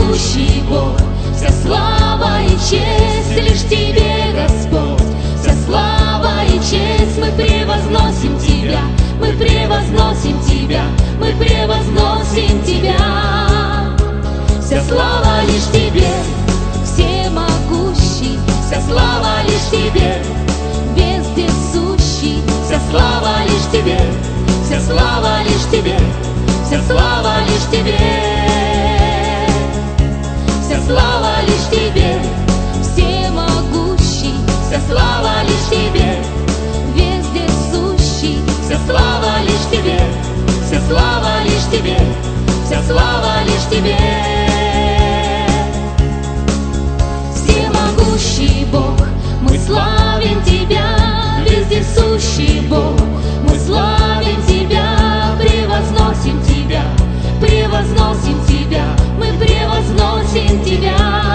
всемогущий Бог, вся слава и честь лишь Тебе, Господь. Вся слава и честь мы превозносим Тебя, мы превозносим Тебя, мы превозносим Тебя. Вся слава лишь Тебе, всемогущий, вся слава лишь Тебе, вездесущий, вся слава лишь Тебе, вся слава лишь Тебе, вся слава лишь Тебе, вся слава лишь Тебе, всемогущий, вся слава лишь Тебе, вездесущий, вся слава лишь Тебе, вся слава лишь Тебе, вся слава лишь Тебе. Всемогущий Бог, мы славим Тебя, вездесущий Бог, мы славим Тебя, превозносим Тебя, превозносим Тебя, мы превозносим Тебя.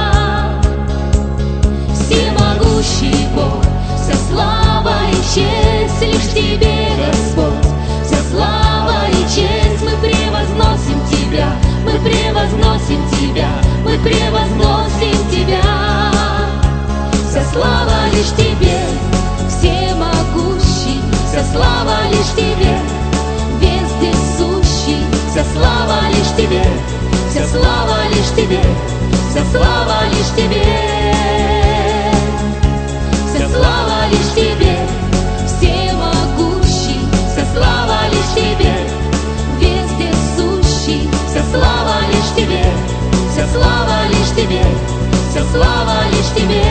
Всемогущий Бог, вся слава и честь лишь Тебе, Господь. Вся слава и честь мы превозносим Тебя, мы превозносим Тебя, мы превозносим Тебя. Вся слава лишь Тебе, всемогущий, вся слава лишь Тебе, вездесущий, вся слава лишь Тебе, вся слава лишь Тебе, вся слава лишь Тебе, вся слава лишь Тебе, всемогущий, вся слава лишь Тебе, вездесущий, вся слава лишь Тебе, вся слава лишь Тебе, вся слава лишь Тебе.